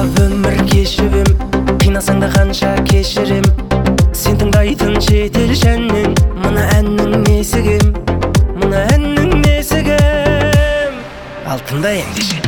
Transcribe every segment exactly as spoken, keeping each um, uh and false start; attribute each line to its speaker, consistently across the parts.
Speaker 1: көп өмір кешіп ем, қинасаң да қанша кешірем. Сен тыңдайтын шетел шәннен мына әннің несі кем, мына әннің несі кем. Ал тыңда ендеше.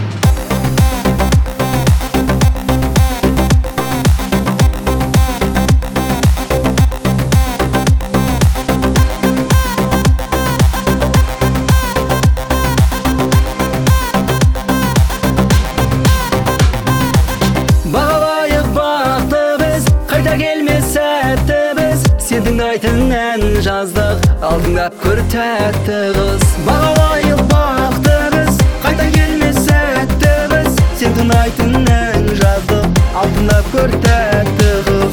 Speaker 1: Бағалайық бақты біз, қайта келмес сәтті біз. Сен тыңдайтын ән жаздық, ал тыңдап көр тәтті қыз. Бағалайық бақты біз, қайта келмес сәтті біз. Сен тыңдайтын ән жаздық, ал тыңдап көр тәтті қыз.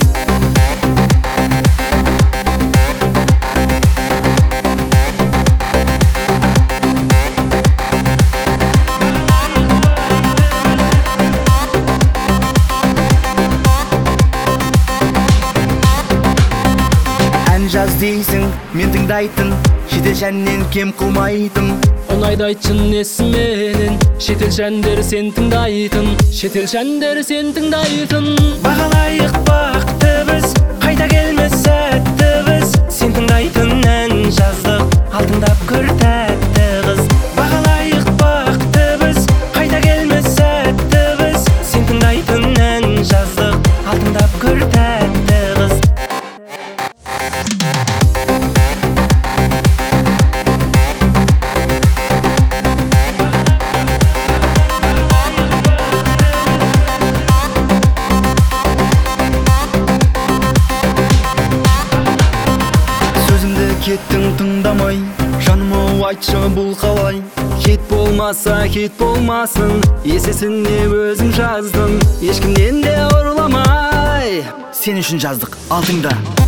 Speaker 1: Жаз дейсің, мен тыңдайтын, шетел шәннен кем қылмайтын.
Speaker 2: Ұнайды айтшын несіменен, шетел шәндер сен тыңдайтын, шетел шәндер сен тыңдайтын.
Speaker 1: Бағалайық бақты біз, қайта келмес сәтті біз. Сен тыңдайтын ән жаздық, ал тыңдап көр тәтті қыз. Бағалайық бақты біз, қайта келмес сәтті біз. Сен тыңдайтын ән жаздық, ал тыңдап көр тәтті қыз. Кеттің тыңдамай, жаным айтшы бұл қалай. Хит болмаса хит болмасын, есесіне өзің жаздың, ешкімнен де ұрламай. Сен үшін жаздық, ал тыңда.